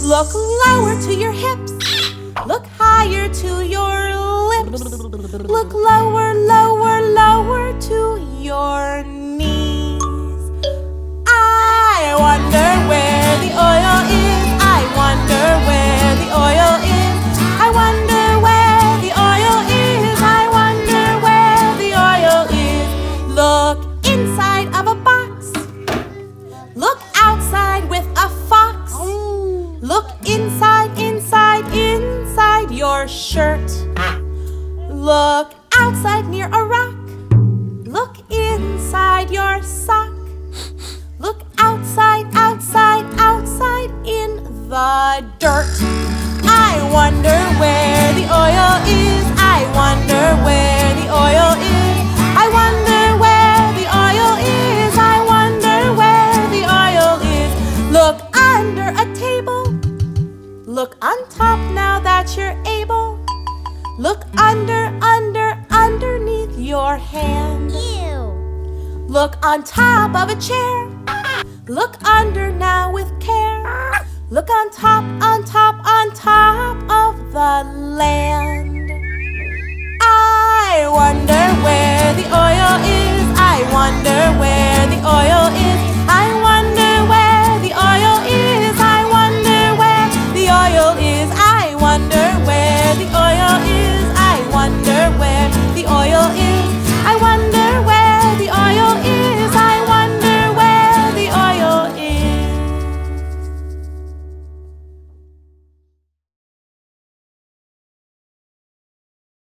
Look lower to your hips. Look higher to your lips. Look lower, lower, lower to your knees. I wonder where the oil is. I wonder where the oil is. I wonder where the oil is. I wonder where the oil is. Look inside of a box. Look outside with a fox. Look inside, inside, inside your shirt. Look outside near a rock. Look inside your sock. Look outside, outside, outside in the dirt. I wonder where the oil is. I wonder where the oil is. I wonder where the oil is. I wonder where the oil is. Look under a table. Look on top now that you're able. Look under, underneath your hand. Ew. Look on top of a chair. Look under now with care. Look on top, on top, on top of the land. I wonder where the oil is. I wonder where the